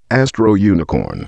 Astro Unicorn.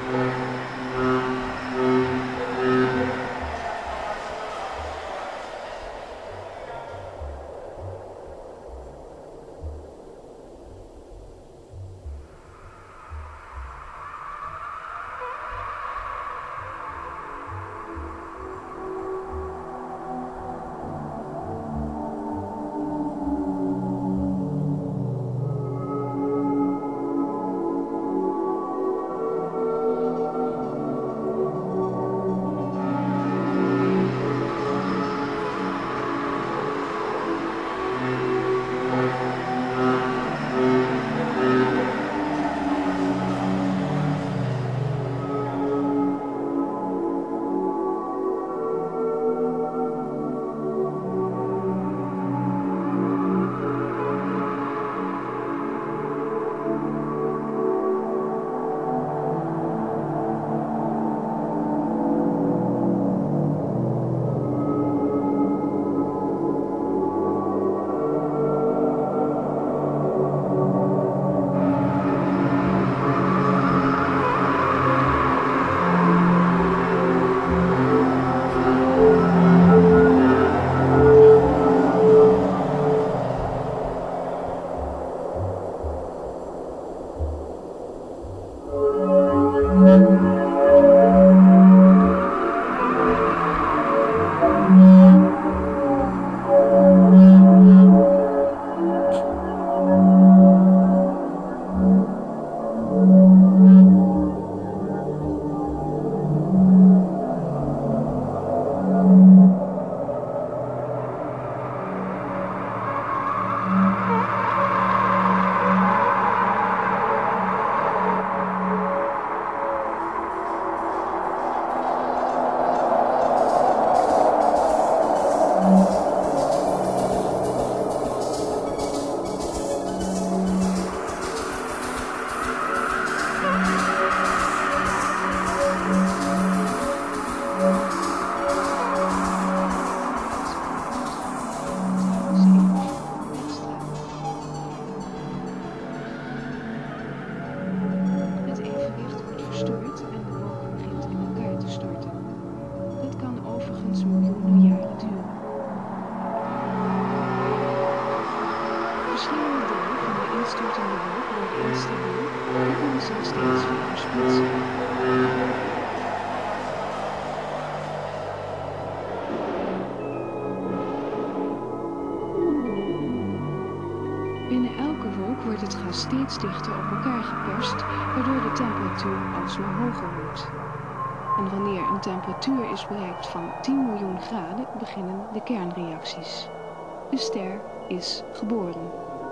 Binnen elke wolk wordt het gas steeds dichter op elkaar geperst, waardoor de temperatuur alsmaar hoger wordt. En wanneer een temperatuur is bereikt van 10 miljoen graden, beginnen de kernreacties. De ster is geboren.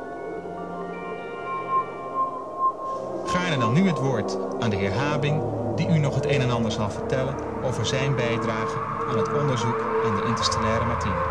Gaarne dan nu het woord aan de heer Habing, die u nog het een en ander zal vertellen over zijn bijdrage aan het onderzoek in de interstellaire materie.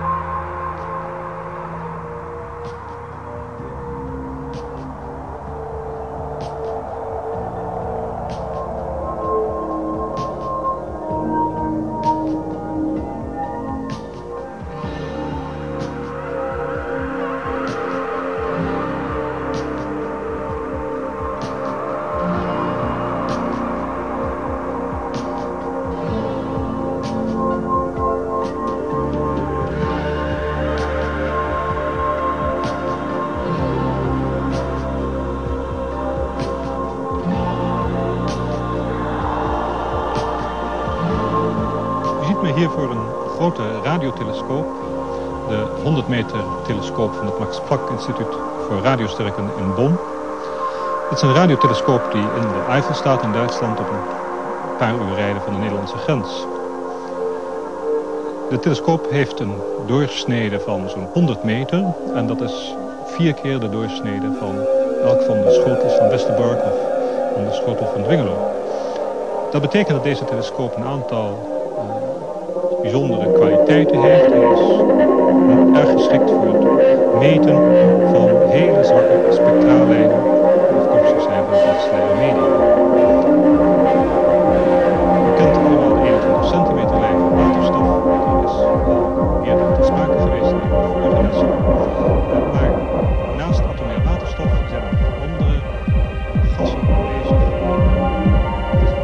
Hier voor een grote radiotelescoop, de 100 meter telescoop van het Max Planck Instituut voor Radiosterren in Bonn. Het is een radiotelescoop die in de Eifel staat in Duitsland op een paar uur rijden van de Nederlandse grens. De telescoop heeft een doorsnede van zo'n 100 meter en dat is 4 keer de doorsnede van elk van de schotels van Westerbork of van de schotel van Dwingelo. Dat betekent dat deze telescoop een aantal bijzondere kwaliteiten heeft. Hij is erg geschikt voor het meten van hele zwakke spectraallijnen die afkomstig zijn van interstellaire media. U kent allemaal de 21 centimeter lijn van waterstof. Die is al eerder te sprake geweest in de vorige lessen. Maar naast atomair waterstof zijn er nog andere gassen aanwezig. Het is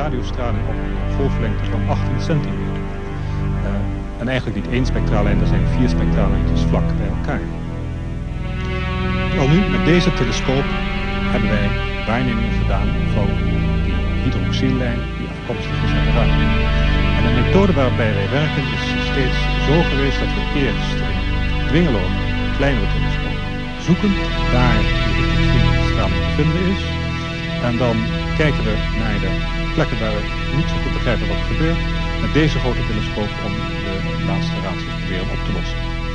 radiostraling op een golflengte van 18 centimeter. En eigenlijk niet één spectraallijn, er zijn 4 spectraallijntjes vlak bij elkaar. Al nu, met deze telescoop hebben wij waarnemingen gedaan van die hydroxyllijn die afkomstig is uit de ruimte. En de methode waarbij wij werken is steeds zo geweest dat we eerst in Dwingelo, een kleinere telescoop, zoeken waar die hydroxylstraling te vinden is. En dan kijken we naar de plekken waar we niet zo goed begrijpen wat er gebeurt, met deze grote telescoop om de laatste raadsels proberen op te lossen.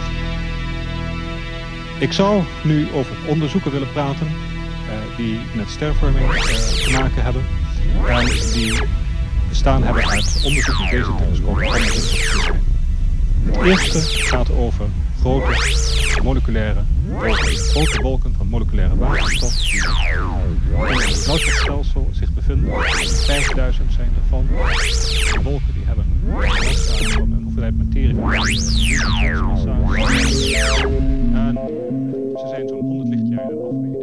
Ik zou nu over onderzoeken willen praten die met stervorming te maken hebben en die bestaan hebben uit onderzoek met deze telescoop. Het eerste gaat over grote wolken van moleculaire waterstof die in het melkwegstelsel zich bevinden. 5000 zijn ervan. De wolken die hebben een hoeveelheid materie van en ze zijn zo'n 100 lichtjaar in afmeting.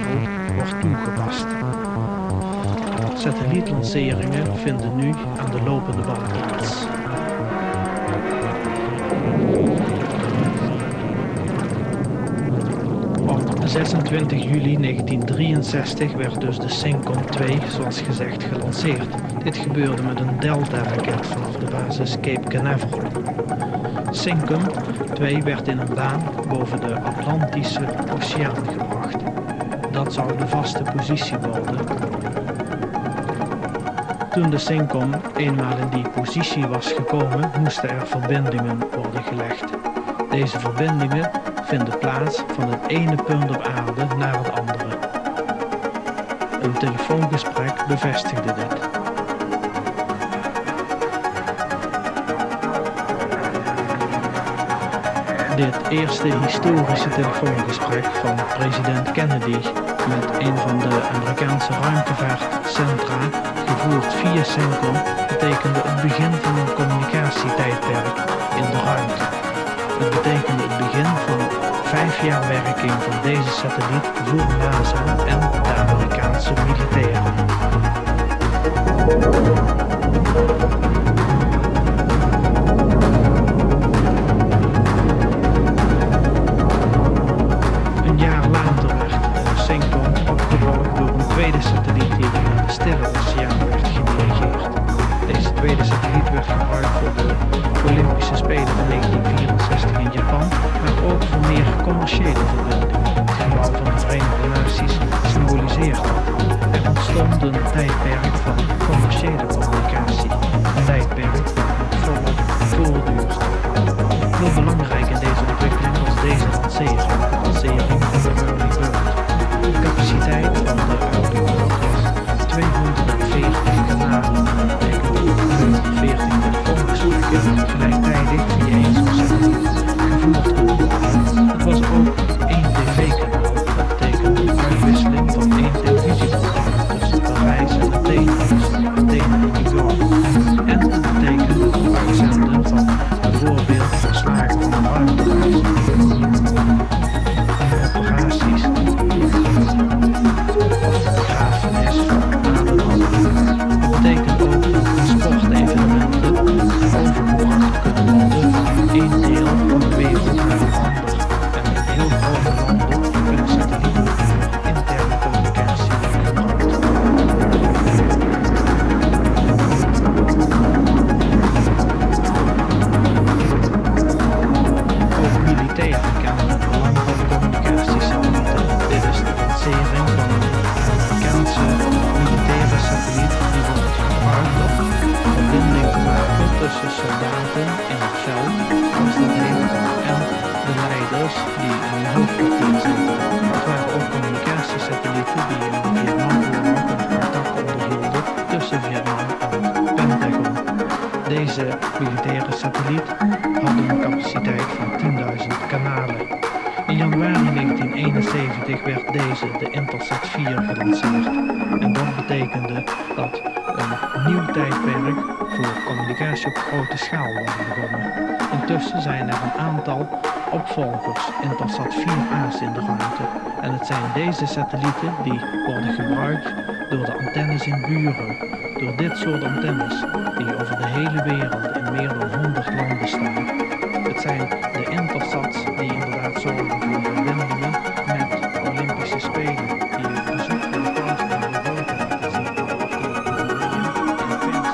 wereld wordt toegepast. Satellietlanceringen vinden nu aan de lopende band plaats. Op 26 juli 1963 werd dus de Syncom 2, zoals gezegd, gelanceerd. Dit gebeurde met een Delta-raket vanaf de basis Cape Canaveral. Syncom 2 werd in een baan boven de Atlantische Oceaan gebracht. Dat zou de vaste positie worden. Toen de Syncom eenmaal in die positie was gekomen, moesten er verbindingen worden gelegd. Deze verbindingen vinden plaats van het ene punt op aarde naar het andere. Een telefoongesprek bevestigde dit. Dit eerste historische telefoongesprek van president Kennedy met een van de Amerikaanse ruimtevaartcentra, gevoerd via Syncom, betekende het begin van een communicatietijdperk in de ruimte. Het betekende het begin van 5 jaar werking van deze satelliet voor NASA en de Amerikaanse militairen. Een jaar later werd Syncom opgevolgd door een tweede satelliet die naar de Stille Oceaan werd gedirigeerd. Deze tweede satelliet werd gebruikt voor de Olympische Spelen van 1964 in Japan, maar ook voor meer commerciële verbindingen. Het gebouw van de Verenigde Naties symboliseert dat. Er ontstond een tijdperk van commerciële communicatie. Een tijdperk dat nog volop voortduurt. Heel belangrijk in deze ontwikkeling was deze lancering, de lancering van de Early Bird. De capaciteit van de Early Bird was 240 kanalen, dat betekent 240 telefoongesprekken gelijktijdig via één zo'n satelliet gevoerd kunnen worden. Het was ook één tv-kanaal, dat betekent de uitwisseling van één televisiekanaal tussen Parijs en Athene, tussen Athene en New York. En het betekent het uitzenden van bijvoorbeeld verslagen van een ruimtereis, operaties of begrafenis van aardelanderen. Het betekent ook dat transportevenementen overgebracht kunnen worden van één deel van de wereld naar een ander. En in heel grote landen kunnen satellieten voor interne communicatie worden gebruikt. Ook militairen kennen het belang van communicatiesatellieten. Dit is de lancering van een Amerikaanse militaire satelliet die wordt gebruikt om verbinding te maken tussen soldaten in het veld, zoals dat heet, en de leiders die in een hoofdkwartier zitten. Het waren ook communicatiesatellieten die in de Vietnamoorlog een contact onderhielden tussen Vietnam en het Pentagon. Deze militaire satelliet had een capaciteit van 10.000 kanalen. In januari 1971 werd deze, de Intelsat 4, gelanceerd. En dat betekende dat een nieuw tijdperk voor communicatie op grote schaal was begonnen. Intussen zijn er een aantal opvolgers Intelsat 4A's in de ruimte. En het zijn deze satellieten die worden gebruikt door de antennes in buren. Door dit soort antennes die over de hele wereld in meer dan 100 landen staan. Het zijn de Intelsats die inderdaad zorgen voor verbindingen met de Olympische Spelen, die het bezoek van de paus naar Europa laten zien op de Columbiën in Pens.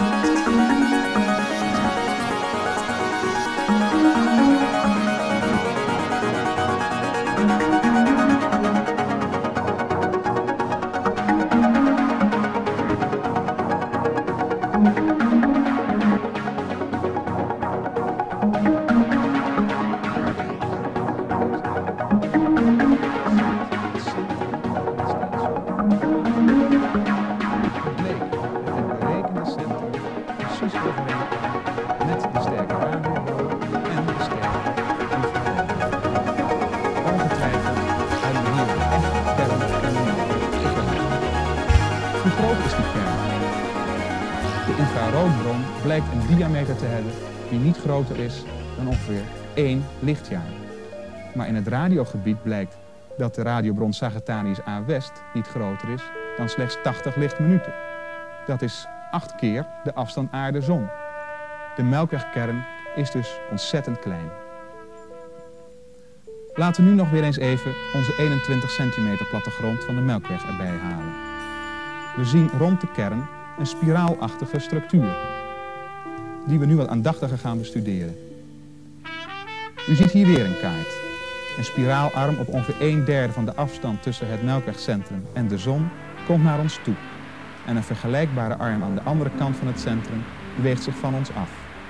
Blijkt een diameter te hebben die niet groter is dan ongeveer 1 lichtjaar. Maar in het radiogebied blijkt dat de radiobron Sagittarius A West niet groter is dan slechts 80 lichtminuten. Dat is 8 keer de afstand aarde-zon. De Melkwegkern is dus ontzettend klein. Laten we nu nog weer eens even onze 21 centimeter plattegrond van de Melkweg erbij halen. We zien rond de kern een spiraalachtige structuur, die we nu wat aandachtiger gaan bestuderen. U ziet hier weer een kaart. Een spiraalarm op ongeveer 1/3 van de afstand tussen het Melkwegcentrum en de zon komt naar ons toe. En een vergelijkbare arm aan de andere kant van het centrum beweegt zich van ons af.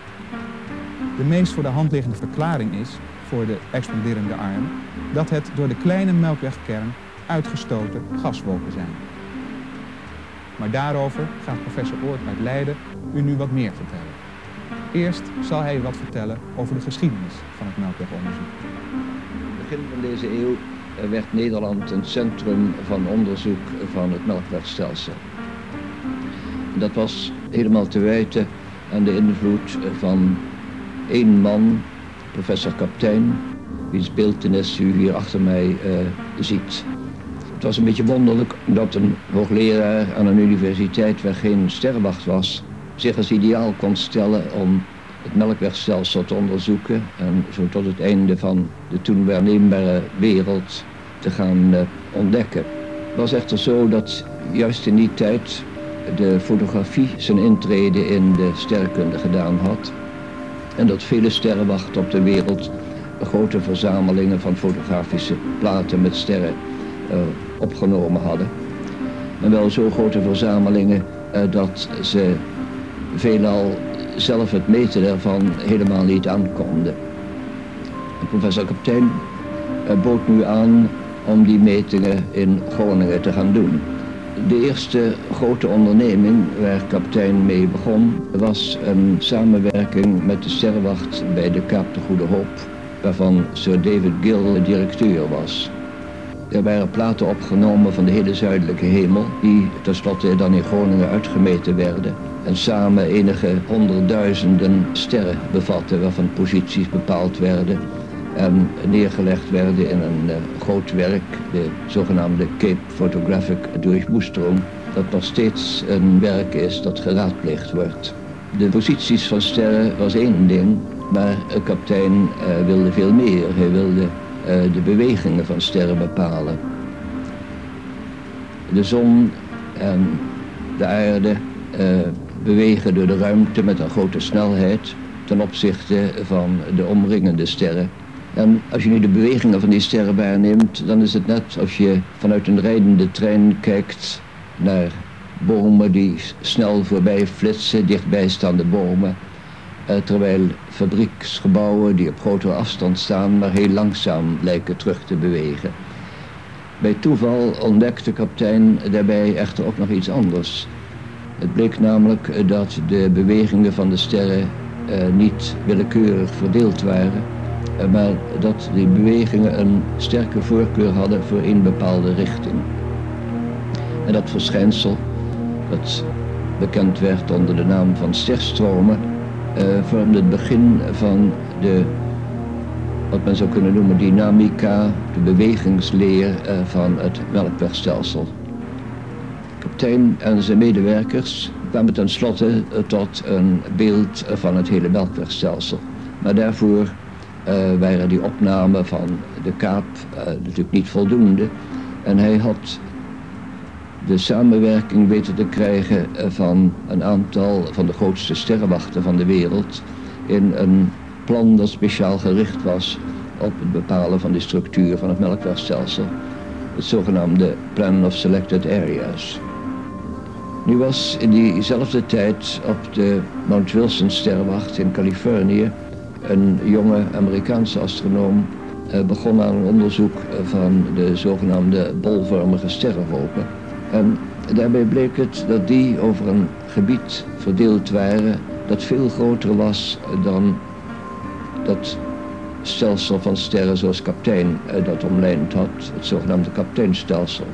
De meest voor de hand liggende verklaring is, voor de expanderende arm, dat het door de kleine Melkwegkern uitgestoten gaswolken zijn. Maar daarover gaat professor Oort uit Leiden u nu wat meer vertellen. Eerst zal hij wat vertellen over de geschiedenis van het Melkwegonderzoek. Begin van deze eeuw werd Nederland een centrum van onderzoek van het Melkwegstelsel. Dat was helemaal te wijten aan de invloed van één man, professor Kaptein, wiens beeltenis u hier achter mij ziet. Het was een beetje wonderlijk dat een hoogleraar aan een universiteit waar geen sterrenwacht was, zich als ideaal kon stellen om het Melkwegstelsel te onderzoeken en zo tot het einde van de toen waarneembare wereld te gaan ontdekken. Het was echter zo dat juist in die tijd de fotografie zijn intrede in de sterrenkunde gedaan had en dat vele sterrenwachten op de wereld grote verzamelingen van fotografische platen met sterren opgenomen hadden. En wel zo grote verzamelingen dat ze veelal zelf het meten daarvan helemaal niet aankonden. Professor Kaptein bood nu aan om die metingen in Groningen te gaan doen. De eerste grote onderneming waar Kaptein mee begon was een samenwerking met de sterrenwacht bij de Kaap de Goede Hoop, waarvan Sir David Gill directeur was. Er waren platen opgenomen van de hele zuidelijke hemel, die tenslotte dan in Groningen uitgemeten werden en samen enige honderdduizenden sterren bevatten, waarvan posities bepaald werden en neergelegd werden in een groot werk, de zogenaamde Cape Photographic Durchmusterung, dat nog steeds een werk is dat geraadpleegd wordt. De posities van sterren was één ding, maar Kaptein wilde veel meer. Hij wilde de bewegingen van sterren bepalen. De zon en de aarde bewegen door de ruimte met een grote snelheid ten opzichte van de omringende sterren. En als je nu de bewegingen van die sterren waarneemt, dan is het net als je vanuit een rijdende trein kijkt naar bomen die snel voorbij flitsen, dichtbijstaande bomen, terwijl fabrieksgebouwen die op grotere afstand staan, maar heel langzaam lijken terug te bewegen. Bij toeval ontdekte Kaptein daarbij echter ook nog iets anders. Het bleek namelijk dat de bewegingen van de sterren niet willekeurig verdeeld waren, maar dat die bewegingen een sterke voorkeur hadden voor een bepaalde richting. En dat verschijnsel, dat bekend werd onder de naam van sterstromen, vormde het begin van de, wat men zou kunnen noemen, dynamica, de bewegingsleer van het Melkwegstelsel. Kaptein en zijn medewerkers kwamen tenslotte tot een beeld van het hele Melkwegstelsel. Maar daarvoor waren die opnamen van de Kaap natuurlijk niet voldoende. En hij had de samenwerking weten te krijgen van een aantal van de grootste sterrenwachten van de wereld in een plan dat speciaal gericht was op het bepalen van de structuur van het Melkwegstelsel. Het zogenaamde Plan of Selected Areas. Nu was in diezelfde tijd op de Mount Wilson sterrenwacht in Californië een jonge Amerikaanse astronoom begonnen aan een onderzoek van de zogenaamde bolvormige sterrenhopen. En daarbij bleek het dat die over een gebied verdeeld waren dat veel groter was dan dat stelsel van sterren zoals Kaptein dat omlijnd had, het zogenaamde Kapteinstelsel.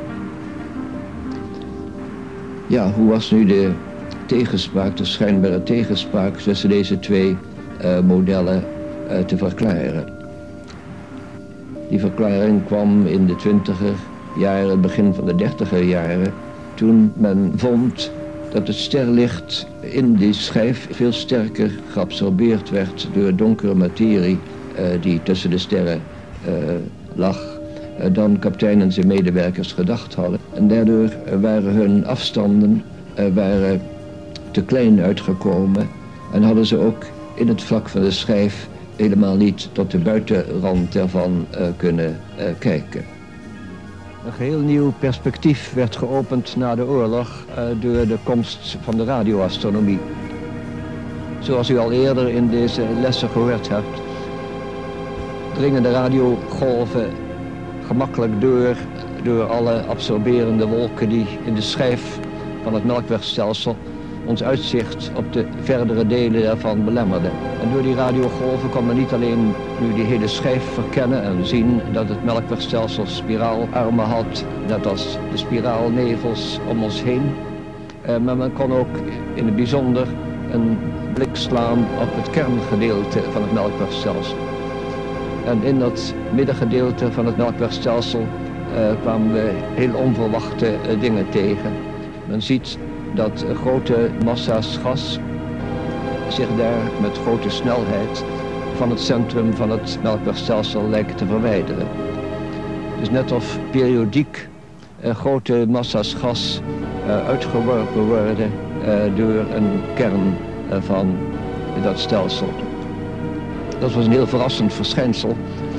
Ja, hoe was nu de tegenspraak, de schijnbare tegenspraak tussen deze twee modellen te verklaren? Die verklaring kwam in de 20er jaren, begin van de 30er jaren, toen men vond dat het sterrenlicht in die schijf veel sterker geabsorbeerd werd door donkere materie die tussen de sterren lag dan Kaptein en zijn medewerkers gedacht hadden. En daardoor waren hun afstanden waren te klein uitgekomen en hadden ze ook in het vlak van de schijf helemaal niet tot de buitenrand ervan kunnen kijken. Een geheel nieuw perspectief werd geopend na de oorlog door de komst van de radioastronomie. Zoals u al eerder in deze lessen gehoord hebt, dringen de radiogolven gemakkelijk door alle absorberende wolken die in de schijf van het Melkwegstelsel ons uitzicht op de verdere delen daarvan belemmerden. En door die radiogolven kon men niet alleen nu die hele schijf verkennen en zien dat het Melkwegstelsel spiraalarmen had, net als de spiraalnevels om ons heen, maar men kon ook in het bijzonder een blik slaan op het kerngedeelte van het Melkwegstelsel. En in dat middengedeelte van het Melkwegstelsel kwamen we heel onverwachte dingen tegen. Men ziet dat grote massa's gas zich daar met grote snelheid van het centrum van het Melkwegstelsel lijken te verwijderen. Dus net of periodiek grote massa's gas uitgeworpen worden door een kern van dat stelsel. Dat was een heel verrassend verschijnsel.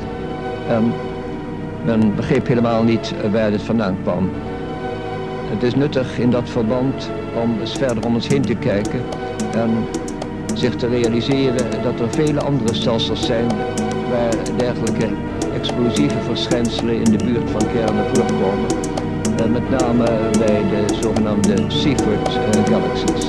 Men begreep helemaal niet waar dit vandaan kwam. Het is nuttig in dat verband om eens verder om ons heen te kijken en zich te realiseren dat er vele andere stelsels zijn waar dergelijke explosieve verschijnselen in de buurt van kernen voorkomen. Met name bij de zogenaamde Seyfert galaxies.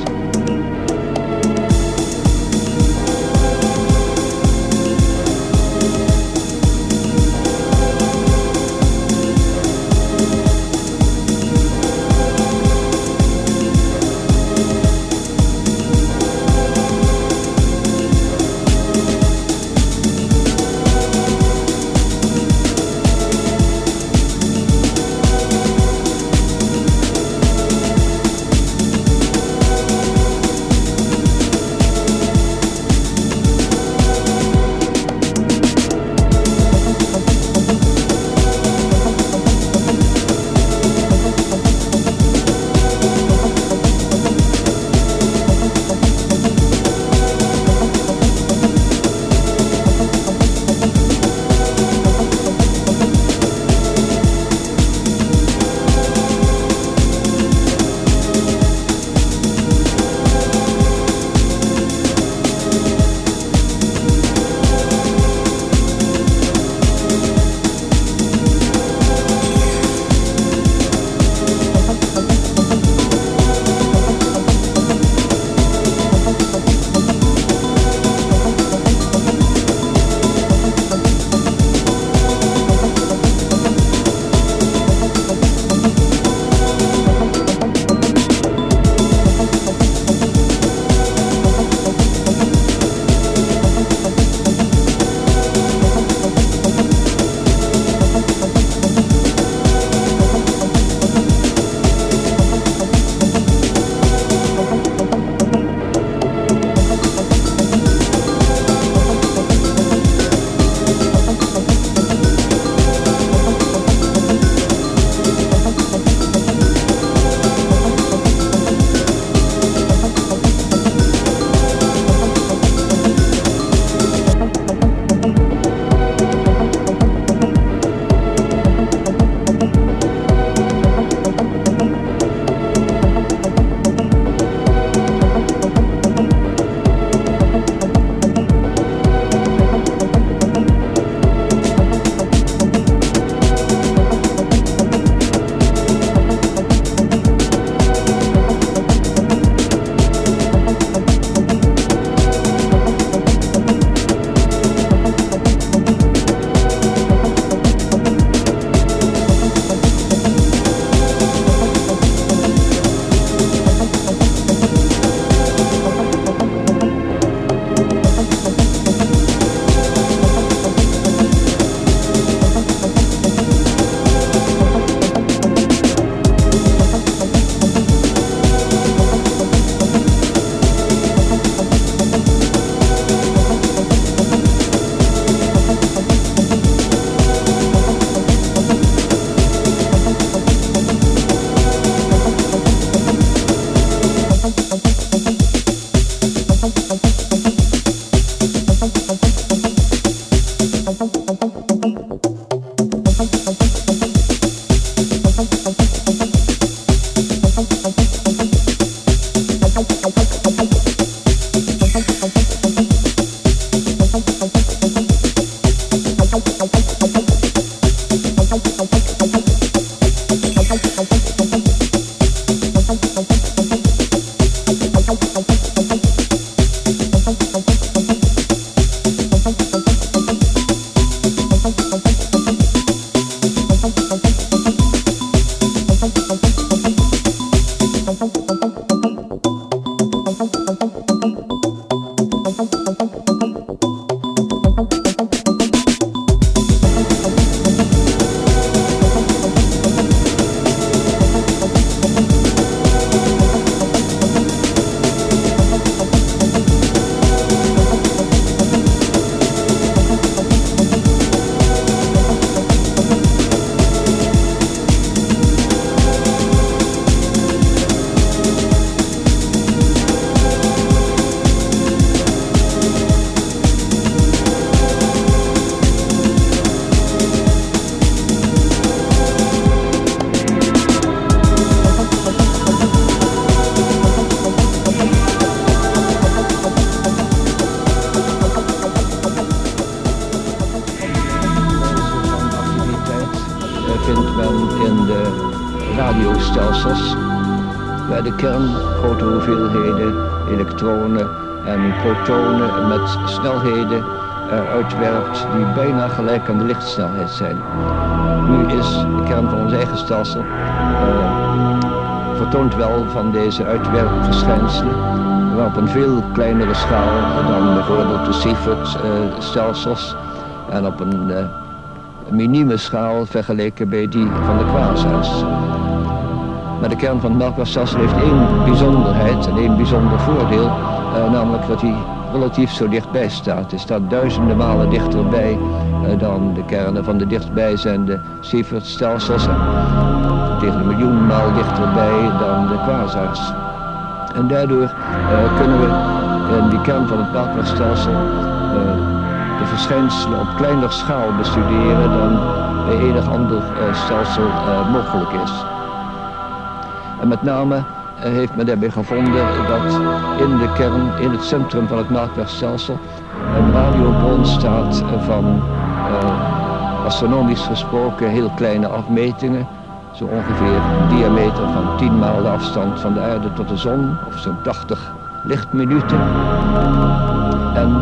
radiostelsels, waar de kern grote hoeveelheden elektronen en protonen met snelheden uitwerpt die bijna gelijk aan de lichtsnelheid zijn. Nu is de kern van ons eigen stelsel vertoont wel van deze uitwerpverschijnselen, maar op een veel kleinere schaal dan bijvoorbeeld de Seyfert-stelsels en op een minieme schaal vergeleken bij die van de quasars. Maar de kern van het melkwegstelsel heeft één bijzonderheid en één bijzonder voordeel, namelijk dat hij relatief zo dichtbij staat. Hij staat duizenden malen dichterbij dan de kernen van de dichtstbijzijnde Seyfert-stelsels en tegen 1 miljoen maal dichterbij dan de quasars. En daardoor kunnen we in die kern van het melkwegstelsel de verschijnselen op kleiner schaal bestuderen dan bij enig ander stelsel mogelijk is. En met name heeft men daarbij gevonden dat in de kern, in het centrum van het melkwegstelsel, een radiobron staat van astronomisch gesproken heel kleine afmetingen. Zo ongeveer een diameter van 10 maal de afstand van de aarde tot de zon, of zo'n 80 lichtminuten. En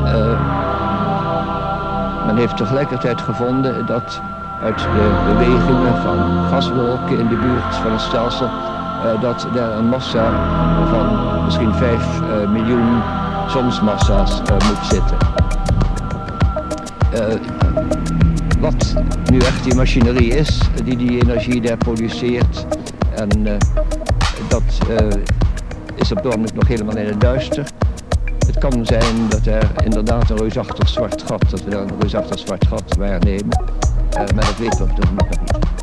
men heeft tegelijkertijd gevonden dat uit de bewegingen van gaswolken in de buurt van het stelsel, dat daar een massa van misschien 5 miljoen zonsmassa's moet zitten. Wat nu echt die machinerie is die energie daar produceert, en dat is op het ogenblik nog helemaal in het duister. Het kan zijn dat er inderdaad een reusachtig zwart gat, dat we daar een reusachtig zwart gat waarnemen, maar dat weten we op het ogenblik nog niet.